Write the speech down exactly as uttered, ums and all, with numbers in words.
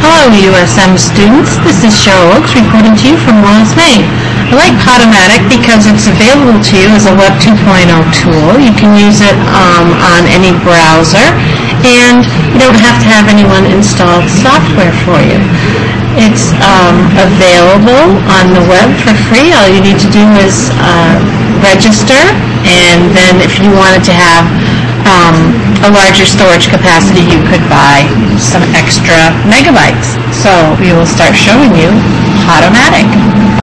Hello, U S M students. This is Cheryl Oakes reporting to you from Wallace, Maine. I like Podomatic because it's available to you as a Web two point oh tool. You can use it um, on any browser, and you don't have to have anyone install software for you. It's um, available on the web for free. All you need to do is uh, register, and then if you wanted to have um, a larger storage capacity, you could buy some extra megabytes. So we will start showing you Podomatic.